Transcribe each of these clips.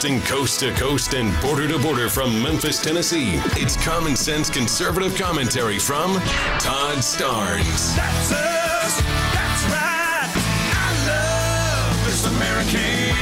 Broadcasting coast to coast and border to border from Memphis, Tennessee. It's common sense conservative commentary from Todd Starnes. That's us. That's right. I love this American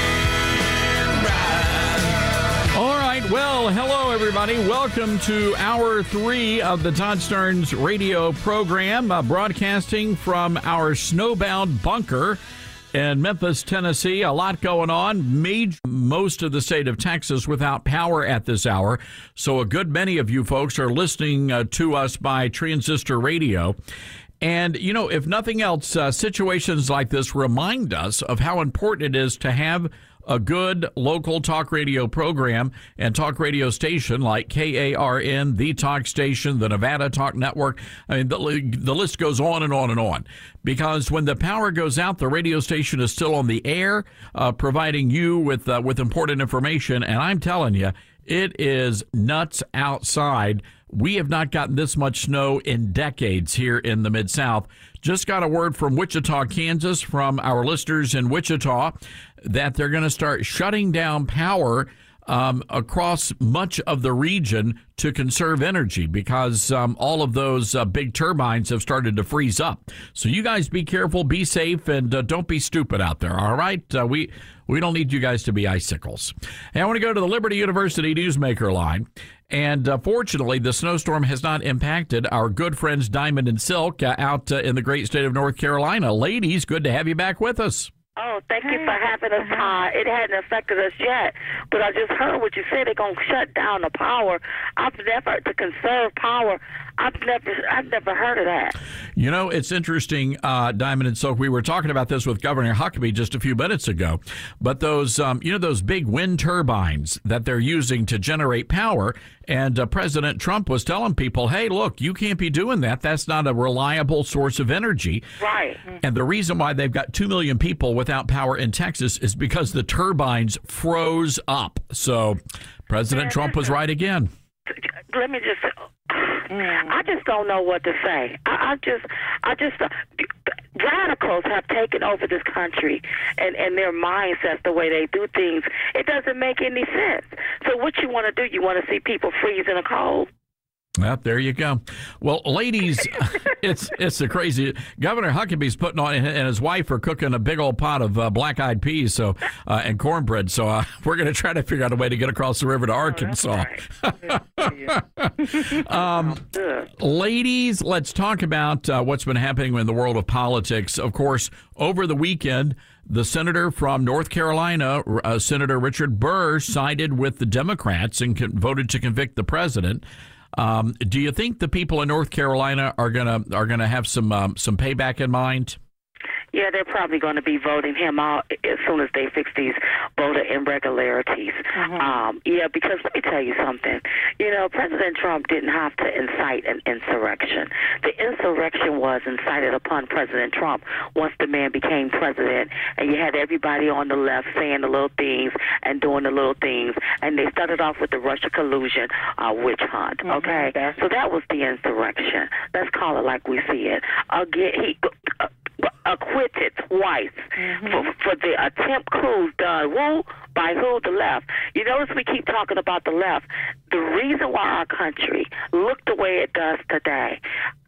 ride. All right. Well, hello, everybody. Welcome to Hour 3 of the Todd Starnes radio program, broadcasting from our snowbound bunker in Memphis, Tennessee. A lot going on. Most of the state of Texas without power at this hour. So a good many of you folks are listening to us by transistor radio. And, you know, if nothing else, situations like this remind us of how important it is to have a good local talk radio program and talk radio station like KARN, the Talk Station, the Nevada Talk Network. I mean, the list goes on and on and on. Because when the power goes out, the radio station is still on the air, providing you with important information. And I'm telling you, it is nuts outside. We have not gotten this much snow in decades here in the Mid-South. Just got a word from Wichita, Kansas, from our listeners in Wichita, that they're going to start shutting down power across much of the region to conserve energy because all of those big turbines have started to freeze up. So you guys be careful, be safe, and don't be stupid out there, all right? We don't need you guys to be icicles. And I want to go to the Liberty University Newsmaker line. And fortunately, the snowstorm has not impacted our good friends Diamond and Silk out in the great state of North Carolina. Ladies, good to have you back with us. Oh, thank you for having us, Todd. It hadn't affected us yet, but I just heard what you said. They're going to shut down the power. To conserve power. I've never heard of that. You know, it's interesting, Diamond and Silk. We were talking about this with Governor Huckabee just a few minutes ago. But those, those big wind turbines that they're using to generate power, and President Trump was telling people, hey, look, you can't be doing that. That's not a reliable source of energy. Right. And the reason why they've got 2 million people without power in Texas is because the turbines froze up. So President Trump was right again. Let me just I just don't know what to say. I just radicals have taken over this country and their mindsets, the way they do things. It doesn't make any sense. So what you want to do, you want to see people freeze in the cold? Well, there you go. Well, ladies, it's a crazy. Governor Huckabee's putting on, and his wife are cooking a big old pot of black-eyed peas, and cornbread. So we're going to try to figure out a way to get across the river to Arkansas. Ladies, let's talk about what's been happening in the world of politics. Of course, over the weekend, the senator from North Carolina, Senator Richard Burr, sided with the Democrats and voted to convict the president. Do you think the people in North Carolina are gonna have some payback in mind? Yeah, they're probably going to be voting him out as soon as they fix these voter irregularities. Yeah, because let me tell you something. You know, President Trump didn't have to incite an insurrection. The insurrection was incited upon President Trump once the man became president, and you had everybody on the left saying the little things and doing the little things, and they started off with the Russia collusion witch hunt, okay? So that was the insurrection. Let's call it like we see it. Again, he acquitted twice for the attempt coups done. By who? The left. You notice we keep talking about the left. The reason why our country looked the way it does today,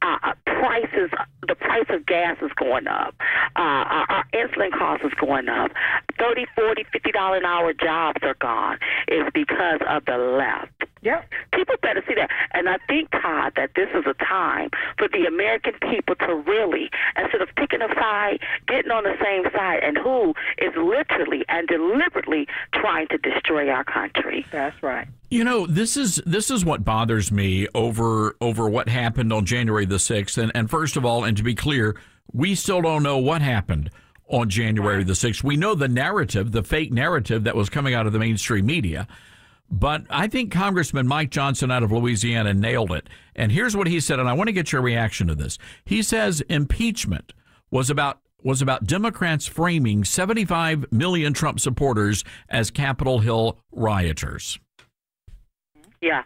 the price of gas is going up. Our insulin cost is going up. $30, $40, $50 an hour jobs are gone. Is because of the left. Yep. People better see that. And I think, Todd, that this is a time for the American people to really, instead of picking a side, getting on the same side, and who is literally and deliberately trying to destroy our country. That's right. You know, this is what bothers me over what happened on January the 6th. And first of all, and to be clear, we still don't know what happened on January the 6th. We know the narrative, the fake narrative that was coming out of the mainstream media. But I think Congressman Mike Johnson out of Louisiana nailed it. And here's what he said, and I want to get your reaction to this. He says impeachment was about Democrats framing 75 million Trump supporters as Capitol Hill rioters. Yeah.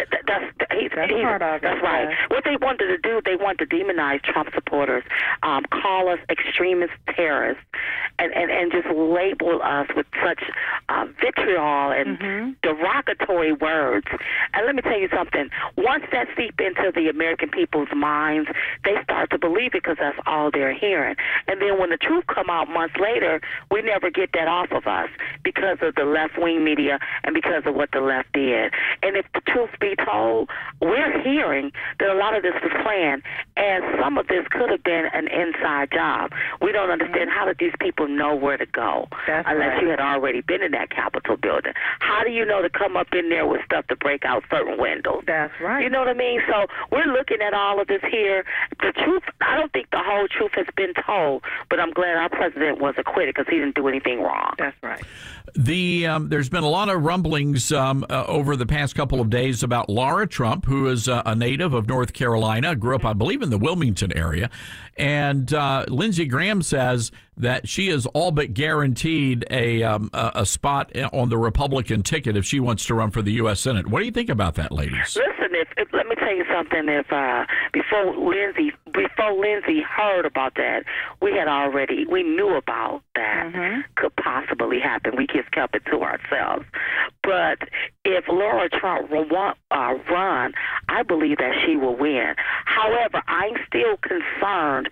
He's part of it. That's right. Yeah. What they wanted to do, they wanted to demonize Trump supporters, call us extremist terrorists, and just label us with such vitriol and derogatory words. And let me tell you something. Once that seep into the American people's minds, they start to believe it because that's all they're hearing. And then when the truth come out months later, we never get that off of us because of the left-wing media and because of what the left did. And if the truth be told, we're hearing that a lot of this was planned, and some of this could have been an inside job. We don't understand how did these people know where to go unless you had already been in that Capitol building. How do you know to come up in there with stuff to break out certain windows? That's right. You know what I mean? So we're looking at all of this here. The truth, I don't think the whole truth has been told, but I'm glad our president was acquitted because he didn't do anything wrong. That's right. There's been a lot of rumblings over the past couple of days about Laura Trump, who is a native of North Carolina, grew up, I believe, in the Wilmington area. And Lindsey Graham says that she is all but guaranteed a spot on the Republican ticket if she wants to run for the U.S. Senate. What do you think about that, ladies? Listen, if let me tell you something. If before Lindsey heard about that, we knew about that could possibly happen. We just kept it to ourselves. But if Laura Trump run, I believe that she will win. However, I'm still concerned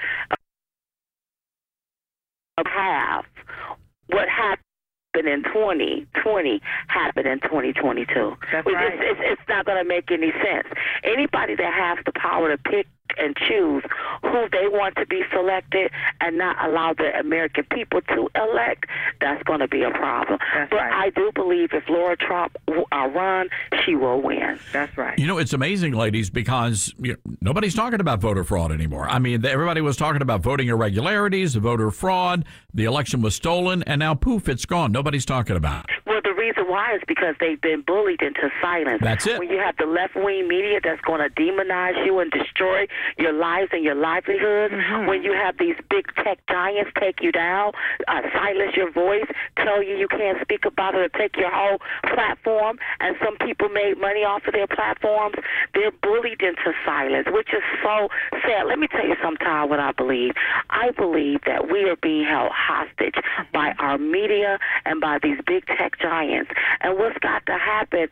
about what happened in 2020 happened in 2022. That's right. It's not going to make any sense. Anybody that has the power to pick and choose who they want to be selected and not allow the American people to elect, that's going to be a problem. But I do believe if Laura Trump run, she will win. That's right. You know, it's amazing, ladies, because nobody's talking about voter fraud anymore. I mean, everybody was talking about voting irregularities, voter fraud, the election was stolen, and now, poof, it's gone. Nobody's talking about it. Well, the reason why is because they've been bullied into silence. That's it. When you have the left-wing media that's going to demonize you and destroy your lives and your livelihoods, when you have these big tech giants take you down, silence your voice, tell you can't speak about it, or take your whole platform, and some people made money off of their platforms, they're bullied into silence, which is so sad. Let me tell you sometime what I believe. I believe that we are being held hostage by our media and by these big tech giants. And what's got to happen,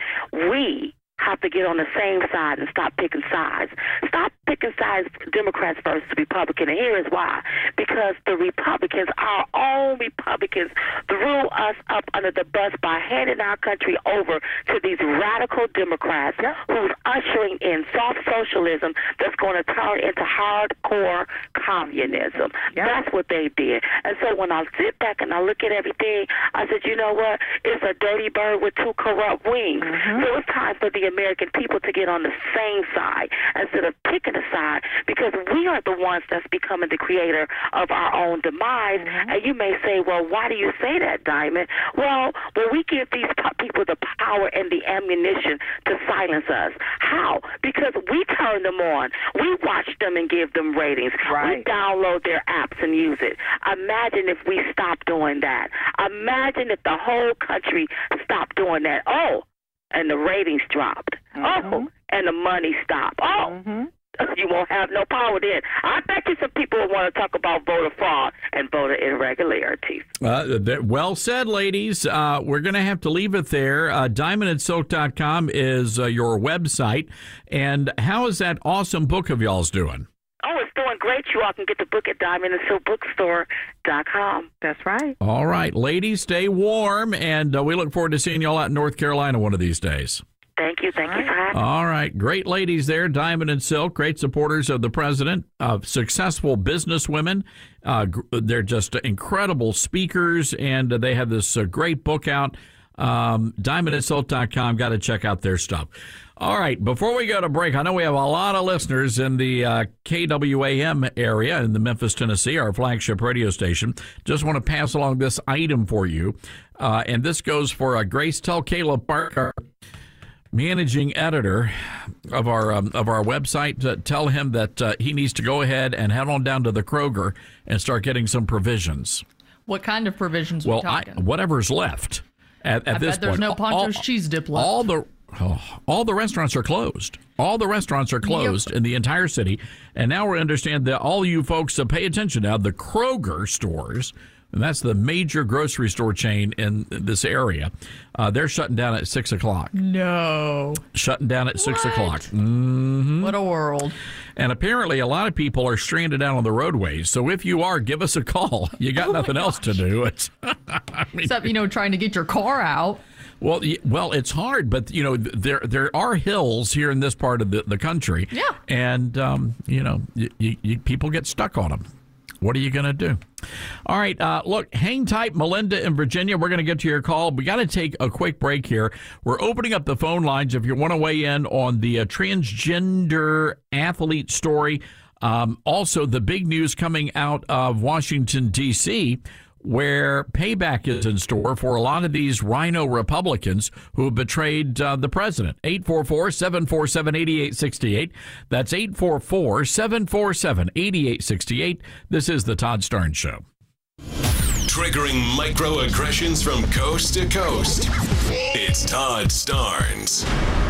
we have to get on the same side and stop picking sides. Stop picking sides, Democrats versus Republicans. And here is why. Because the Republicans, our own Republicans, threw us up under the bus by handing our country over to these radical Democrats who's ushering in soft socialism that's going to turn into hardcore communism. That's what they did. And so when I sit back and I look at everything, I said, you know what? It's a dirty bird with two corrupt wings. So it's time for the American people to get on the same side instead of picking a side, because we are the ones that's becoming the creator of our own demise. And you may say, well, why do you say that, Diamond? Well, when we give these people the power and the ammunition to silence us. How? Because we turn them on. We watch them and give them ratings. We download their apps and use it. Imagine if we stopped doing that. Imagine if the whole country stopped doing that. Oh, and the ratings dropped. Oh, and the money stopped. Oh, you won't have no power then. I bet you some people will want to talk about voter fraud and voter irregularities. Well said, ladies. We're going to have to leave it there. DiamondandSilk.com is your website. And how is that awesome book of y'all's doing? Oh, it's doing great. You all can get the book at DiamondandSilkBookstore.com. That's right. All right, ladies, stay warm, and we look forward to seeing y'all out in North Carolina one of these days. Thank you. Thank you for having me. All right. Great ladies there, Diamond and Silk, great supporters of the president, successful businesswomen. They're just incredible speakers, and they have this great book out. DiamondandSilk.com. Got to check out their stuff. All right. Before we go to break, I know we have a lot of listeners in the KWAM area in the Memphis, Tennessee, our flagship radio station. Just want to pass along this item for you. And this goes for Grace. Tell Caleb Parker, managing editor of our website, tell him that he needs to go ahead and head on down to the Kroger and start getting some provisions. What kind of provisions are we talking? Whatever's left at this point. There's no Poncho's cheese dip left. all the restaurants are closed. All the restaurants are closed in the entire city. And now we understand that all you folks pay attention now. The Kroger stores, and that's the major grocery store chain in this area, they're shutting down at 6 o'clock. No. Shutting down at 6 o'clock. Mm-hmm. What a world. And apparently a lot of people are stranded out on the roadways. So if you are, give us a call. You got nothing else to do. Except, trying to get your car out. Well, it's hard, but there are hills here in this part of the country. Yeah. And people get stuck on them. What are you going to do? All right, look, hang tight, Melinda in Virginia. We're going to get to your call. We got to take a quick break here. We're opening up the phone lines if you want to weigh in on the transgender athlete story. Also, the big news coming out of Washington, D.C., where payback is in store for a lot of these rhino Republicans who betrayed the president. 844-747-8868. That's 844-747-8868. This is the Todd Starnes Show. Triggering microaggressions from coast to coast. It's Todd Starnes.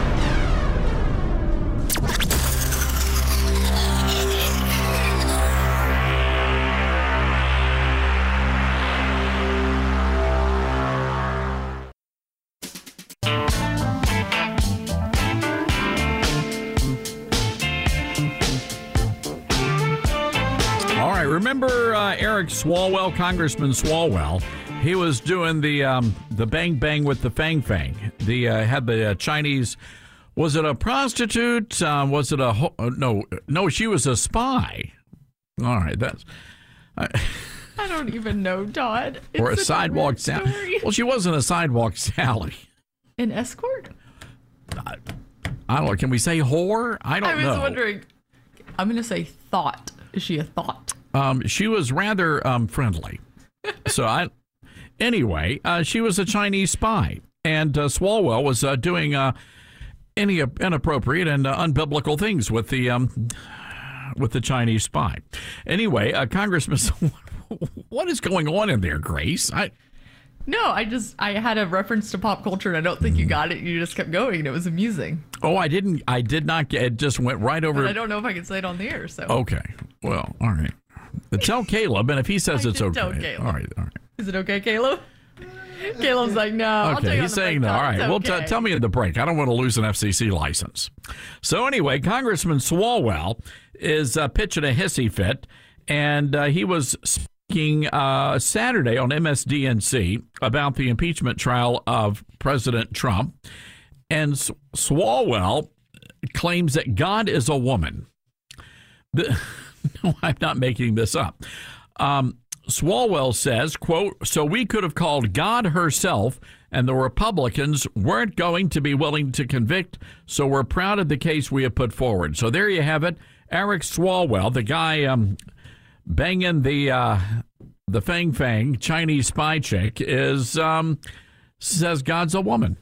Remember Eric Swalwell, Congressman Swalwell? He was doing the bang bang with the fang fang. Had the Chinese. Was it a prostitute? Was it a no? She was a spy. All right, that's. I don't even know, Todd. Or a sidewalk Sally. Well, she wasn't a sidewalk Sally. An escort? I don't know. Can we say whore? I don't know. I was wondering. I'm going to say thought. Is she a thought? She was rather friendly. So anyway, she was a Chinese spy, and Swalwell was doing any inappropriate and unbiblical things with the Chinese spy. Anyway, Congressman, what is going on in there, Grace? No, I had a reference to pop culture, and I don't think you got it. You just kept going, and it was amusing. Oh, I did not get it. Just went right over. But I don't know if I can say it on the air. So okay, well, all right. Tell Caleb, and if he says it's okay, tell Caleb. all right. Is it okay, Caleb? Caleb's like, no. Okay, he's saying no. All right, well, tell me at the break. I don't want to lose an FCC license. So anyway, Congressman Swalwell is pitching a hissy fit, and he was speaking Saturday on MSDNC about the impeachment trial of President Trump, and Swalwell claims that God is a woman. No, I'm not making this up. Swalwell says, quote, so we could have called God herself, and the Republicans weren't going to be willing to convict, so we're proud of the case we have put forward. So there you have it. Eric Swalwell, the guy banging the Fang Fang Chinese spy chick, says God's a woman.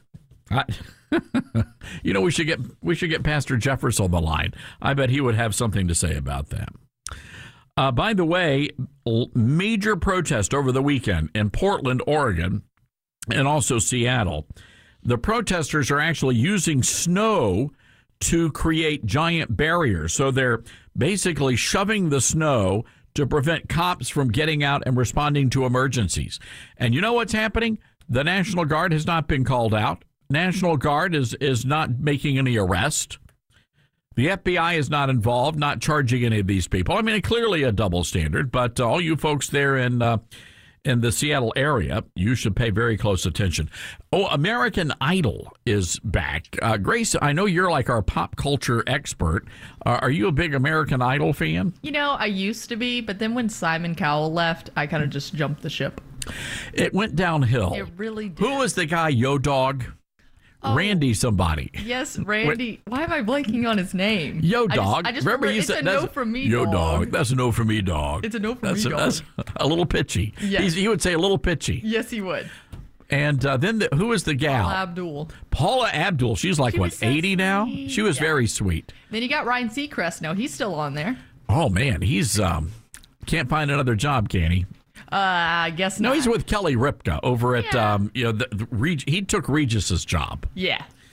We should get Pastor Jeffers on the line. I bet he would have something to say about that. By the way, major protest over the weekend in Portland, Oregon, and also Seattle. The protesters are actually using snow to create giant barriers. So they're basically shoving the snow to prevent cops from getting out and responding to emergencies. And you know what's happening? The National Guard has not been called out. National Guard is not making any arrest. The FBI is not involved, not charging any of these people. I mean, clearly a double standard, but all you folks there in the Seattle area, you should pay very close attention. Oh, American Idol is back. Grace, I know you're like our pop culture expert. Are you a big American Idol fan? I used to be, but then when Simon Cowell left, I kind of just jumped the ship. It went downhill. It really did. Who was the guy, Yo Dog? Oh, Randy somebody. Yes, Randy. Why am I blanking on his name? Yo Dog. I just remember you said no from me, Yo dog. That's a no from me, dog. It's a no from me, dog. That's a little pitchy. Yes. He would say a little pitchy. Yes, he would. And then who was the gal? Paula Abdul. She's like, what, 80 now? She was very sweet. Then you got Ryan Seacrest. No, he's still on there. Oh, man. He's can't find another job, can he? I guess not. No, he's with Kelly Ripka over at, he took Regis's job. Yeah.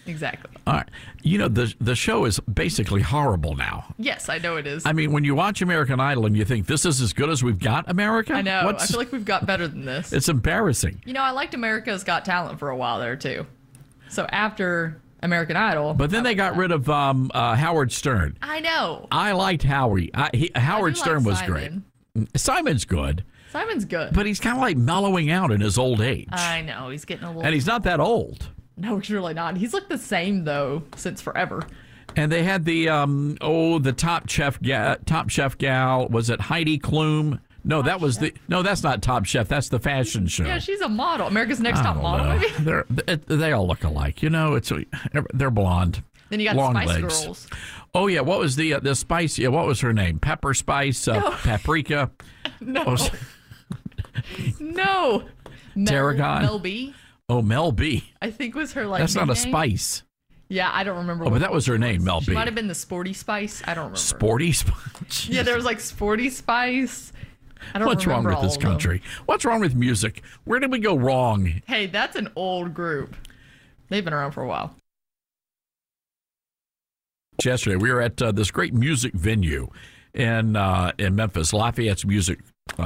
Exactly. All right. You know, the show is basically horrible now. Yes, I know it is. I mean, when you watch American Idol and you think this is as good as we've got, America? I know. I feel like we've got better than this. It's embarrassing. You know, I liked America's Got Talent for a while there, too. So after American Idol. But then they got rid of Howard Stern. I know. I liked Howie. Howard Stern was Simon. great. Simon's good. Simon's good. But he's kind of like mellowing out in his old age. I know. He's getting a little... And he's not that old. No, he's really not. He's looked the same, though, since forever. And they had the Top Chef gal. Was it Heidi Klum? No, that was no. That's not Top Chef. That's the fashion show. Yeah, she's a model. America's Next Top Model, maybe. They all look alike. You know, they're blonde. Then you got long the Spice legs. Girls. Oh yeah, what was the spice? Yeah, what was her name? Pepper Spice, Paprika. No. No. Tarragon. Mel B. Oh, Mel B. I think was her That's not a nickname. spice. Yeah, I don't remember. Oh, but that was her name, Mel She B. might have been the Sporty Spice. I don't remember. Sporty Spice. Yeah, there was like Sporty Spice. I don't What's wrong remember with all this of them. country? What's wrong with music? Where did we go wrong? Hey, that's an old group. They've been around for a while. Yesterday, we were at this great music venue in Memphis, Lafayette's music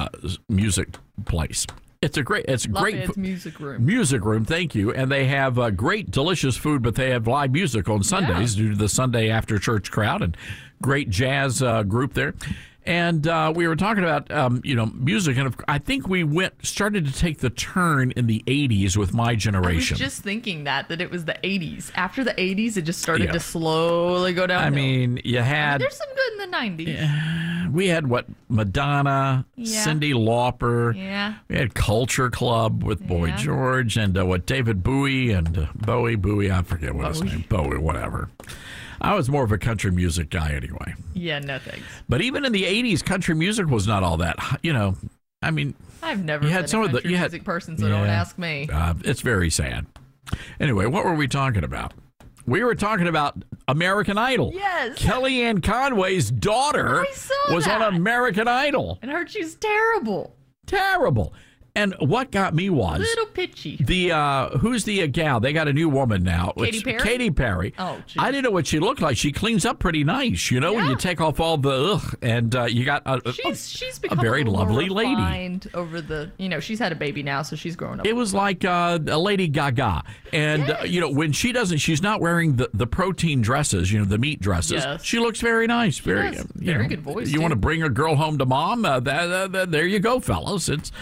place. It's great Lafayette's music room. Music room, thank you. And they have great, delicious food, but they have live music on Sundays due to the Sunday after church crowd, and great jazz group there. And we were talking about music, and I think we started to take the turn in the 80s with My Generation. I was just thinking that it was the 80s. After the 80s, it just started to slowly go down. I mean, you had... there's some good in the 90s. We had Madonna, Cyndi Lauper. Yeah. We had Culture Club with Boy George, and David Bowie and Bowie. I forget what his name. Bowie, whatever. I was more of a country music guy anyway. Yeah, no thanks. But even in the 80s, country music was not all that, I mean... I've never been a country music person, so don't ask me. It's very sad. Anyway, what were we talking about? We were talking about American Idol. Yes. Kellyanne Conway's daughter was on American Idol. And I heard she's terrible. Terrible. And what got me was little pitchy. Who's the gal? They got a new woman now. Katy Perry? Katy Perry. Oh, geez. I didn't know what she looked like. She cleans up pretty nice, when you take off all the and you got she's become a very lovely lady. Over the, she's had a baby now, so she's grown up. It was like a Lady Gaga, and when she's not wearing the protein dresses, the meat dresses. Yes. She looks very nice. Very good voice. You want to bring a girl home to mom? There you go, fellas. It's.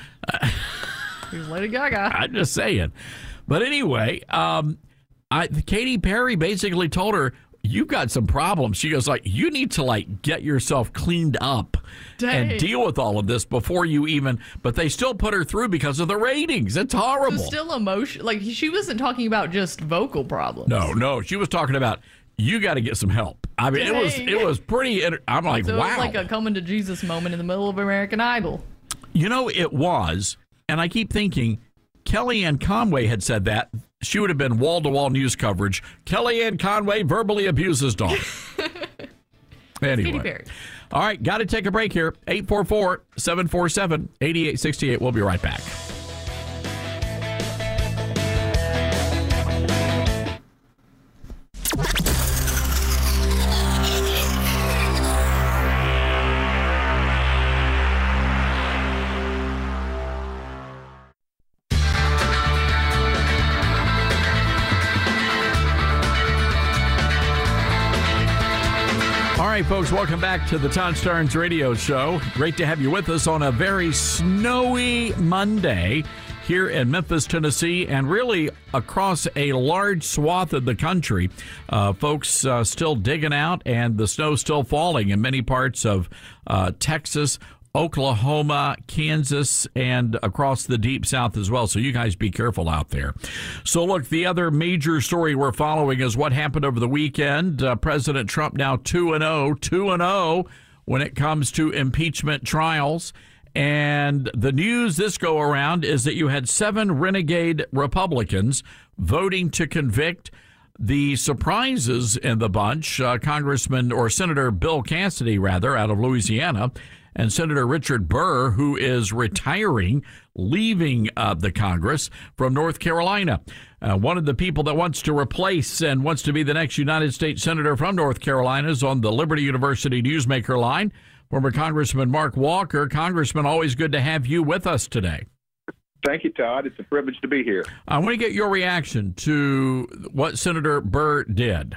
Here's Lady Gaga. I'm just saying. But anyway, Katy Perry basically told her, you've got some problems. She goes you need to get yourself cleaned up and deal with all of this before you even, but they still put her through because of the ratings. It's horrible. So still emotion. She wasn't talking about just vocal problems. No. She was talking about, you got to get some help. I mean, it was pretty, I'm like, so wow. It was like a coming to Jesus moment in the middle of American Idol. It was, and I keep thinking, Kellyanne Conway had said that. She would have been wall-to-wall news coverage. Kellyanne Conway verbally abuses daughter. Anyway. Katy Perry. All right, got to take a break here. 844-747-8868. We'll be right back. All right, folks, welcome back to the Todd Starnes Radio Show. Great to have you with us on a very snowy Monday here in Memphis, Tennessee, and really across a large swath of the country. Folks still digging out, and the snow still falling in many parts of Texas, Oklahoma, Kansas, and across the deep south as well. So you guys be careful out there. So look, the other major story we're following is what happened over the weekend. President Trump now 2-0 when it comes to impeachment trials. And the news this go around is that you had 7 renegade Republicans voting to convict. The surprises in the bunch, Senator Bill Cassidy, out of Louisiana, and Senator Richard Burr, who is retiring, leaving the Congress from North Carolina. One of the people that wants to replace and wants to be the next United States Senator from North Carolina is on the Liberty University Newsmaker line, former Congressman Mark Walker. Congressman, always good to have you with us today. Thank you, Todd. It's a privilege to be here. I want to get your reaction to what Senator Burr did.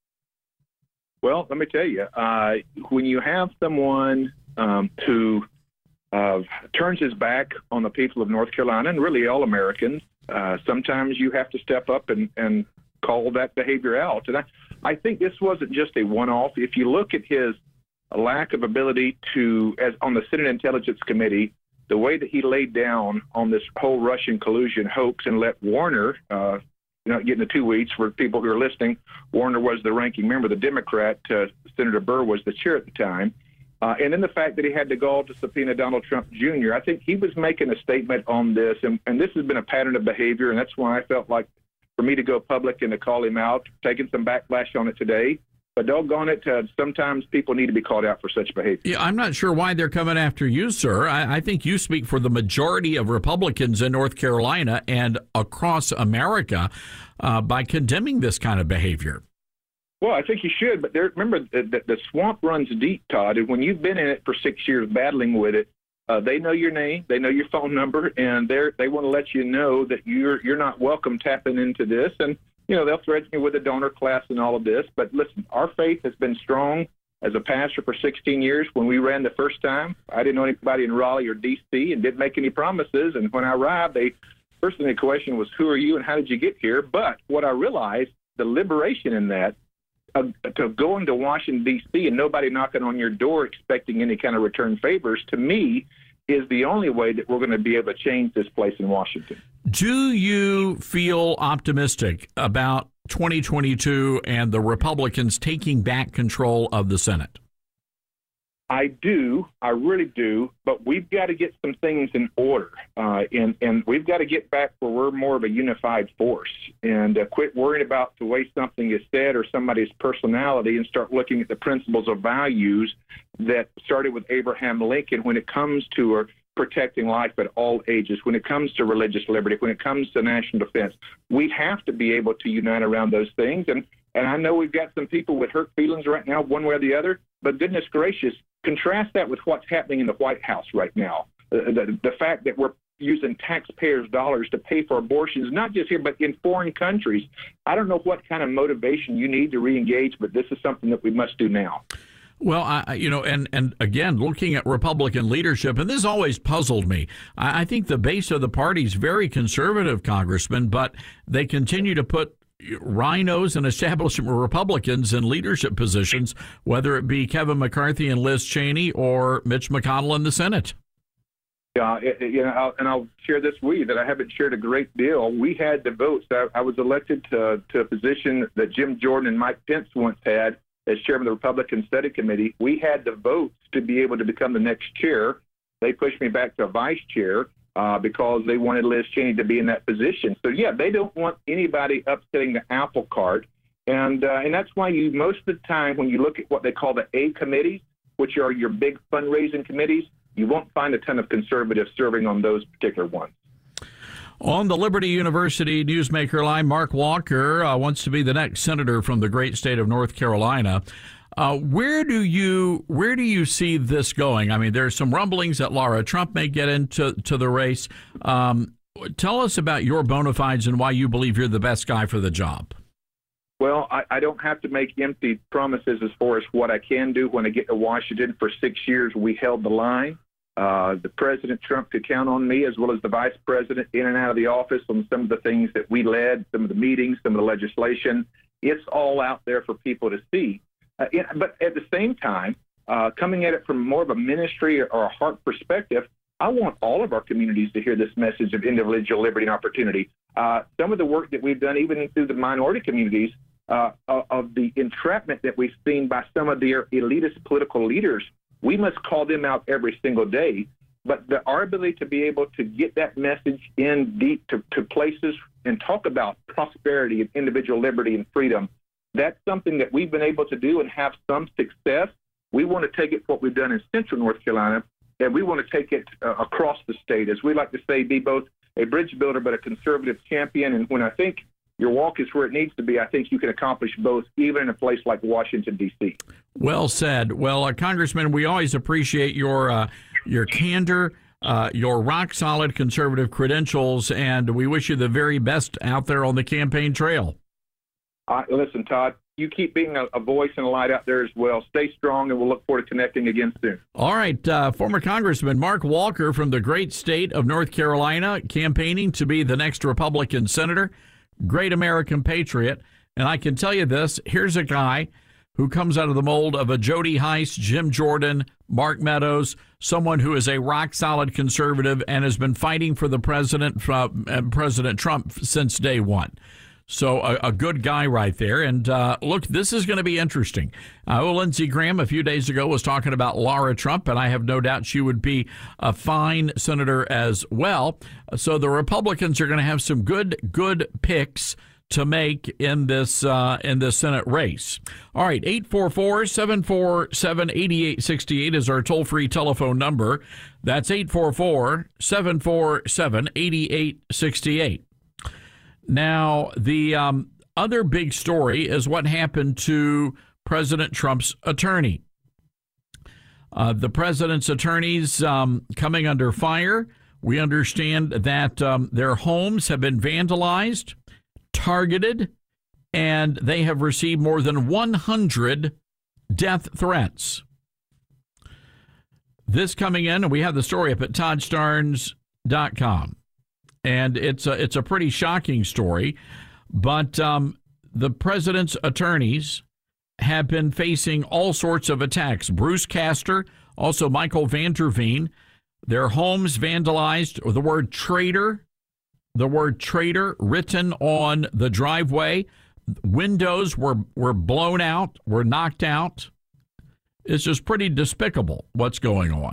Well, let me tell you, when you have someone who turns his back on the people of North Carolina and really all Americans, sometimes you have to step up and call that behavior out. And I think this wasn't just a one-off. If you look at his lack of ability to, as on the Senate Intelligence Committee, the way that he laid down on this whole Russian collusion hoax and let Warner, not getting the 2 weeks for people who are listening, Warner was the ranking member, the Democrat, Senator Burr was the chair at the time. And then the fact that he had the gall to subpoena Donald Trump Jr., I think he was making a statement on this, and this has been a pattern of behavior, and that's why I felt like for me to go public and to call him out, taking some backlash on it today. But doggone it, sometimes people need to be called out for such behavior. Yeah, I'm not sure why they're coming after you, sir. I think you speak for the majority of Republicans in North Carolina and across America by condemning this kind of behavior. Well, I think you should, but remember the swamp runs deep, Todd, and when you've been in it for 6 years battling with it, they know your name, they know your phone number, and they want to let you know that you're not welcome tapping into this. And they'll threaten you with a donor class and all of this. But listen, our faith has been strong as a pastor for 16 years. When we ran the first time, I didn't know anybody in Raleigh or D.C. and didn't make any promises. And when I arrived, first thing the question was, who are you and how did you get here? But what I realized, the liberation in that, to going to Washington, D.C. and nobody knocking on your door expecting any kind of return favors, to me, is the only way that we're going to be able to change this place in Washington. Do you feel optimistic about 2022 and the Republicans taking back control of the Senate? I do. I really do. But we've got to get some things in order. And we've got to get back where we're more of a unified force and quit worrying about the way something is said or somebody's personality and start looking at the principles of values that started with Abraham Lincoln when it comes to protecting life at all ages, when it comes to religious liberty, when it comes to national defense. We have to be able to unite around those things. And I know we've got some people with hurt feelings right now, one way or the other, but goodness gracious, contrast that with what's happening in the White House right now. The fact that we're using taxpayers' dollars to pay for abortions, not just here, but in foreign countries. I don't know what kind of motivation you need to reengage, but this is something that we must do now. Well, and again, looking at Republican leadership, and this always puzzled me. I think the base of the party is very conservative, Congressman, but they continue to put rhinos and establishment Republicans in leadership positions, whether it be Kevin McCarthy and Liz Cheney or Mitch McConnell in the Senate. And I'll share this with you that I haven't shared a great deal. We had the votes. I was elected to a position that Jim Jordan and Mike Pence once had as chairman of the Republican Study Committee. We had the votes to be able to become the next chair. They pushed me back to a vice chair because they wanted Liz Cheney to be in that position. So, yeah, they don't want anybody upsetting the apple cart. And that's why most of the time when you look at what they call the A committees, which are your big fundraising committees, you won't find a ton of conservatives serving on those particular ones. On the Liberty University Newsmaker line, Mark Walker wants to be the next senator from the great state of North Carolina. Where do you see this going? I mean, there's some rumblings that Laura Trump may get into the race. Tell us about your bona fides and why you believe you're the best guy for the job. Well, I don't have to make empty promises as far as what I can do. When I get to Washington for 6 years, we held the line. The President Trump could count on me, as well as the Vice President, in and out of the office on some of the things that we led, some of the meetings, some of the legislation. It's all out there for people to see. But at the same time, coming at it from more of a ministry or a heart perspective, I want all of our communities to hear this message of individual liberty and opportunity. Some of the work that we've done, even through the minority communities, of the entrapment that we've seen by some of their elitist political leaders, we must call them out every single day. But our ability to be able to get that message in deep to places and talk about prosperity and individual liberty and freedom, that's something that we've been able to do and have some success. We want to take it, what we've done in Central North Carolina, and we want to take it across the state. As we like to say, be both a bridge builder but a conservative champion. And when I think your walk is where it needs to be, I think you can accomplish both, even in a place like Washington, D.C. Well said. Well, Congressman, we always appreciate your candor, your rock-solid conservative credentials, and we wish you the very best out there on the campaign trail. Listen, Todd, you keep being a voice and a light out there as well. Stay strong, and we'll look forward to connecting again soon. All right. Former Congressman Mark Walker from the great state of North Carolina, campaigning to be the next Republican senator, great American patriot. And I can tell you this, here's a guy who comes out of the mold of a Jody Hice, Jim Jordan, Mark Meadows, someone who is a rock-solid conservative and has been fighting for the president, President Trump, since day one. So a good guy right there. And look, this is going to be interesting. Lindsey Graham a few days ago was talking about Laura Trump, and I have no doubt she would be a fine senator as well. So the Republicans are going to have some good picks to make in this Senate race. All right, 844-747-8868 is our toll-free telephone number. That's 844-747-8868. Now, the other big story is what happened to President Trump's attorney. The president's attorneys coming under fire. We understand that their homes have been vandalized, targeted, and they have received more than 100 death threats. This coming in, and we have the story up at ToddStarnes.com. And it's a pretty shocking story, but the president's attorneys have been facing all sorts of attacks. Bruce Castor, also Michael Van Der Veen, their homes vandalized, the word traitor written on the driveway. Windows were blown out, were knocked out. It's just pretty despicable what's going on.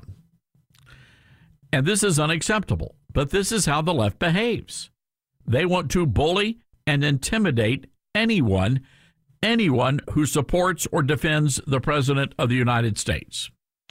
And this is unacceptable. But this is how the left behaves. They want to bully and intimidate anyone who supports or defends the President of the United States.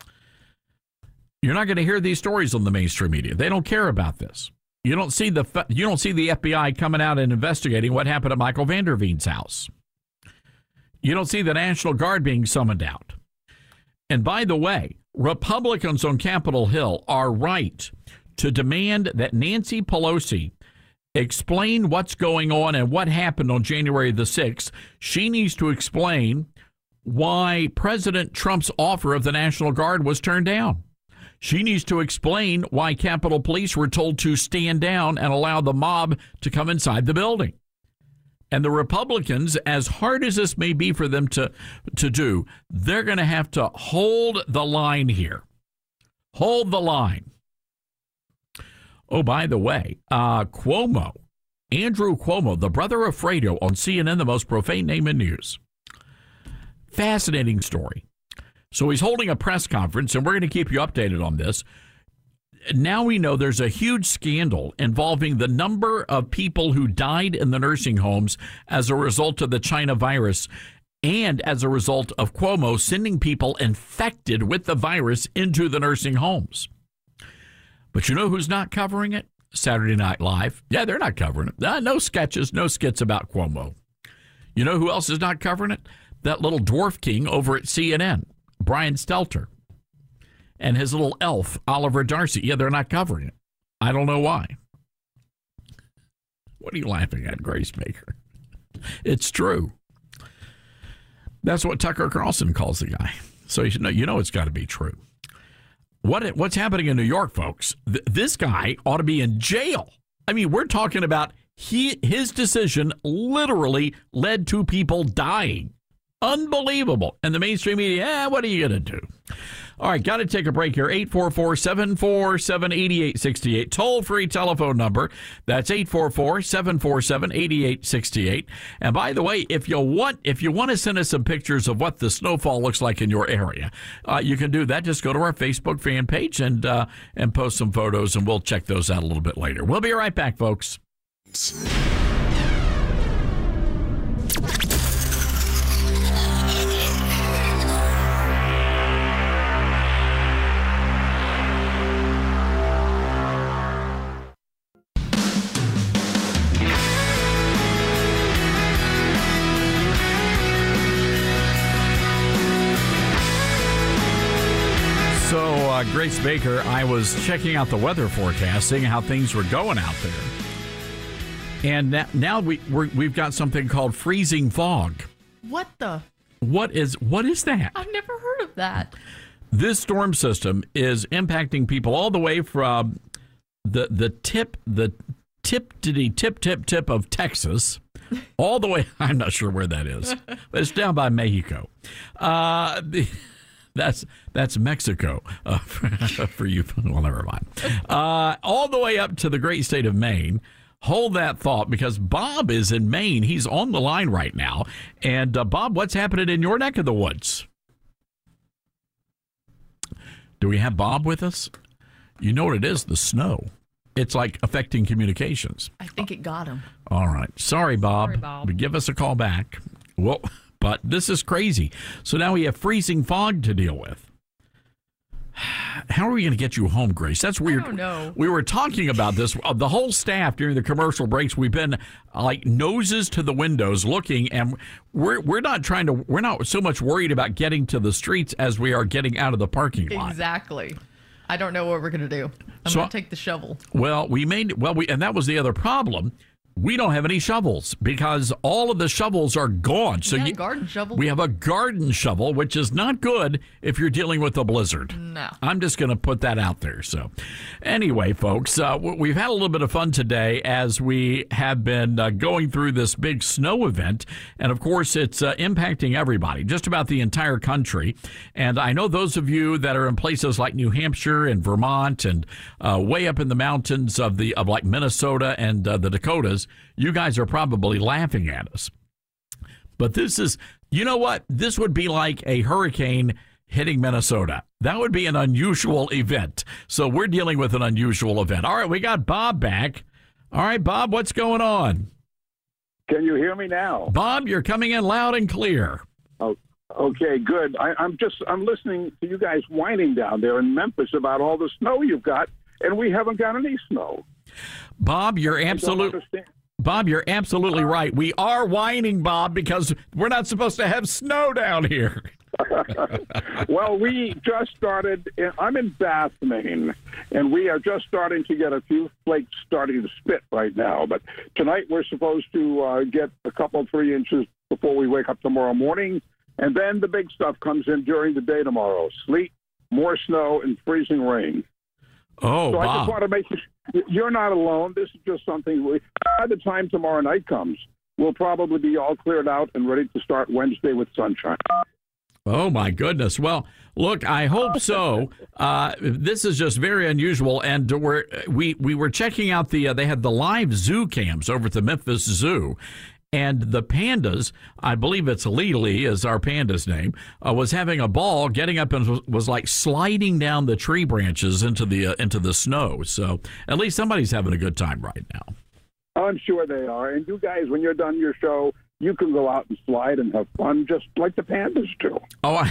You're not going to hear these stories on the mainstream media. They don't care about this. You don't see the FBI coming out and investigating what happened at Michael Van Der Veen's house. You don't see the National Guard being summoned out. And by the way, Republicans on Capitol Hill are right to demand that Nancy Pelosi explain what's going on and what happened on January the 6th. She needs to explain why President Trump's offer of the National Guard was turned down. She needs to explain why Capitol Police were told to stand down and allow the mob to come inside the building. And the Republicans, as hard as this may be for them to do, they're going to have to hold the line here. Hold the line. Oh, by the way, Cuomo, Andrew Cuomo, the brother of Fredo on CNN, the most profane name in news. Fascinating story. So he's holding a press conference, and we're going to keep you updated on this. Now we know there's a huge scandal involving the number of people who died in the nursing homes as a result of the China virus and as a result of Cuomo sending people infected with the virus into the nursing homes. But you know who's not covering it? Saturday Night Live. Yeah, they're not covering it. No sketches, no skits about Cuomo. You know who else is not covering it? That little dwarf king over at CNN, Brian Stelter, and his little elf, Oliver Darcy. Yeah, they're not covering it. I don't know why. What are you laughing at, Gracemaker? It's true. That's what Tucker Carlson calls the guy. So you know it's got to be true. What's happening in New York, folks? This guy ought to be in jail. I mean, we're talking about his decision literally led to people dying. Unbelievable. And the mainstream media, what are you going to do? All right, got to take a break here. 844-747-8868. Toll-free telephone number. That's 844-747-8868. And by the way, if you want to send us some pictures of what the snowfall looks like in your area, you can do that. Just go to our Facebook fan page and post some photos, and we'll check those out a little bit later. We'll be right back, folks. Grace Baker, I was checking out the weather forecast, seeing how things were going out there. And now we've got something called freezing fog. What the? What is that? I've never heard of that. This storm system is impacting people all the way from the tip of Texas, all the way. I'm not sure where that is, but it's down by Mexico. That's Mexico for you. Well, never mind. All the way up to the great state of Maine. Hold that thought, because Bob is in Maine. He's on the line right now. And Bob, what's happening in your neck of the woods? Do we have Bob with us? You know what it is? The snow. It's like affecting communications. I think it got him. All right. Sorry, Bob. Sorry, Bob. Give us a call back. Well, but this is crazy. So now we have freezing fog to deal with. How are we going to get you home, Grace? That's weird. I don't know. We were talking about this. The whole staff during the commercial breaks, we've been like noses to the windows looking, and we're not so much worried about getting to the streets as we are getting out of the parking lot. Exactly. I don't know what we're going to do. I'm going to take the shovel. Well, and that was the other problem. We don't have any shovels because all of the shovels are gone. So garden shovel. We have a garden shovel, which is not good if you're dealing with a blizzard. No. I'm just going to put that out there. So anyway, folks, we've had a little bit of fun today as we have been going through this big snow event. And, of course, it's impacting everybody, just about the entire country. And I know those of you that are in places like New Hampshire and Vermont and way up in the mountains of like Minnesota and the Dakotas, you guys are probably laughing at us. But this is, you know what? This would be like a hurricane hitting Minnesota. That would be an unusual event. So we're dealing with an unusual event. All right, we got Bob back. All right, Bob, what's going on? Can you hear me now? Bob, you're coming in loud and clear. Oh, okay, good. I'm listening to you guys whining down there in Memphis about all the snow you've got, and we haven't got any snow. Bob, you're absolutely right. We are whining, Bob, because we're not supposed to have snow down here. Well, we just started. I'm in Bath, Maine, and we are just starting to get a few flakes starting to spit right now. But tonight we're supposed to get a couple, 3 inches before we wake up tomorrow morning. And then the big stuff comes in during the day tomorrow. Sleet, more snow, and freezing rain. Oh, so Bob. I just want to make you're not alone. This is just something by the time tomorrow night comes, we'll probably be all cleared out and ready to start Wednesday with sunshine. Oh, my goodness. Well, look, I hope so. This is just very unusual. And we were checking out they had the live zoo cams over at the Memphis Zoo. And the pandas, I believe it's Lily is our panda's name, was having a ball, getting up and was like sliding down the tree branches into the snow. So at least somebody's having a good time right now. I'm sure they are. And you guys, when you're done your show, you can go out and slide and have fun just like the pandas do. Oh,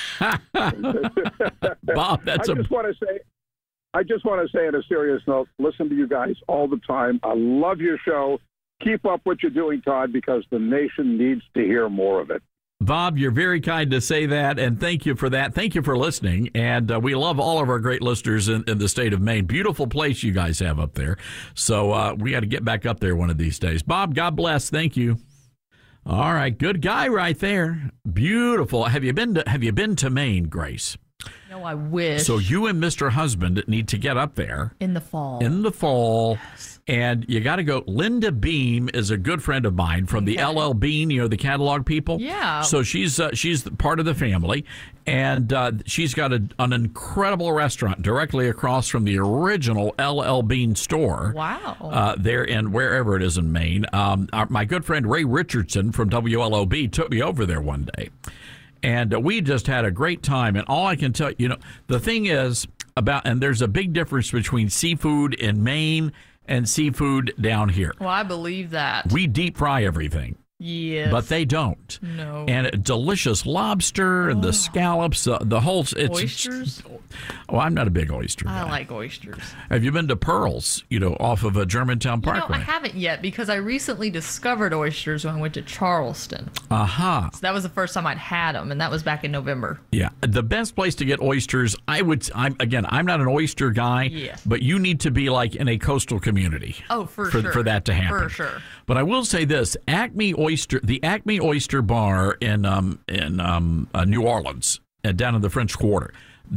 Bob, I just want to say on a serious note, listen to you guys all the time. I love your show. Keep up what you're doing, Todd, because the nation needs to hear more of it. Bob, you're very kind to say that, and thank you for that. Thank you for listening, and we love all of our great listeners in the state of Maine. Beautiful place you guys have up there, so we got to get back up there one of these days. Bob, God bless. Thank you. All right, good guy right there. Beautiful. Have you been to Maine, Grace? No, I wish. So you and Mr. Husband need to get up there. In the fall. Yes. And you got to go. Linda Beam is a good friend of mine from the LL Bean, the catalog people. Yeah. So she's part of the family, and she's got an incredible restaurant directly across from the original LL Bean store. Wow. There in wherever it is in Maine. My good friend Ray Richardson from WLOB took me over there one day. And we just had a great time. And all I can tell you, the thing is and there's a big difference between seafood in Maine and seafood down here. Well, I believe that. We deep fry everything. Yes. But they don't. No. And delicious lobster and the scallops, the whole... Oysters? Oh, I'm not a big oyster guy. I like oysters. Have you been to Pearls, off of a Germantown Parkway? I haven't yet because I recently discovered oysters when I went to Charleston. Aha. So that was the first time I'd had them, and that was back in November. Yeah. The best place to get oysters, I'm not an oyster guy, but you need to be like in a coastal community. Oh, for sure. For that to happen. For sure. But I will say this, the Acme Oyster Bar in New Orleans, down in the French Quarter,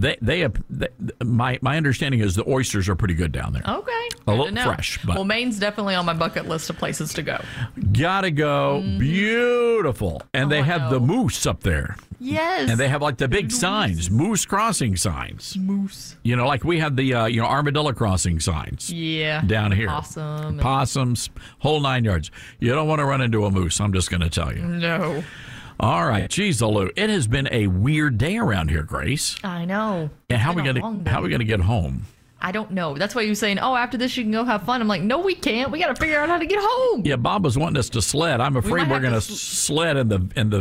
my understanding is the oysters are pretty good down there. Okay. A little fresh. But Maine's definitely on my bucket list of places to go. Gotta go. Mm-hmm. Beautiful. And they have the moose up there. Yes. And they have like the big signs, moose crossing signs. Moose. Like we have the armadillo crossing signs. Yeah. Down here. Possums, whole 9 yards. You don't want to run into a moose, I'm just going to tell you. No. All right, geez, Lou, it has been a weird day around here, Grace. I know. And how are we going to get home? I don't know. That's why you were saying, after this you can go have fun. I'm like, no, we can't. We got to figure out how to get home. Yeah, Bob was wanting us to sled. I'm afraid we're going to sled in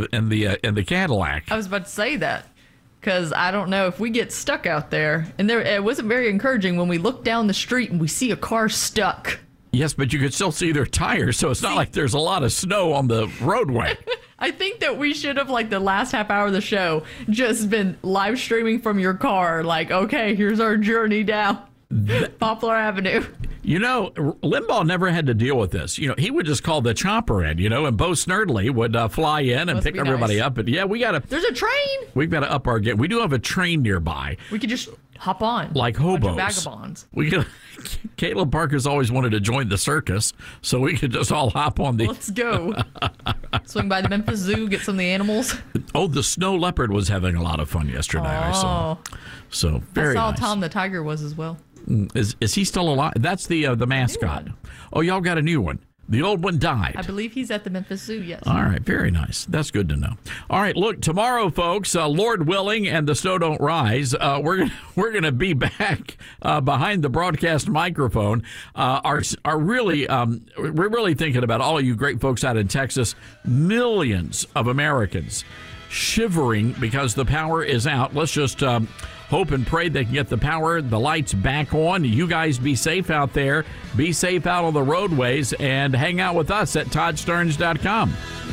the Cadillac. I was about to say that because I don't know if we get stuck out there. And it wasn't very encouraging when we look down the street and we see a car stuck. Yes, but you could still see their tires, so it's not like there's a lot of snow on the roadway. I think that we should have, the last half hour of the show, just been live streaming from your car. Okay, here's our journey down Poplar Avenue. Limbaugh never had to deal with this. He would just call the chopper in, and Bo Snerdley would fly in and pick everybody up. And There's a train. We've got to up our game. We do have a train nearby. We could just hop on. Like hobos. Vagabonds. Caleb Parker's always wanted to join the circus, so we could just all hop on the... Let's go. Swing by the Memphis Zoo, get some of the animals. Oh, the snow leopard was having a lot of fun yesterday, I saw. So, very nice. I saw Tom the tiger was as well. Is he still alive? That's the mascot. Oh, y'all got a new one. The old one died. I believe he's at the Memphis Zoo, yes. All right, very nice. That's good to know. All right, look, tomorrow, folks, Lord willing and the snow don't rise, we're gonna be back behind the broadcast microphone. We're really thinking about all of you great folks out in Texas. Millions of Americans shivering because the power is out. Let's just hope and pray they can get the power, the lights back on. You guys be safe out there. Be safe out on the roadways and hang out with us at ToddStarns.com.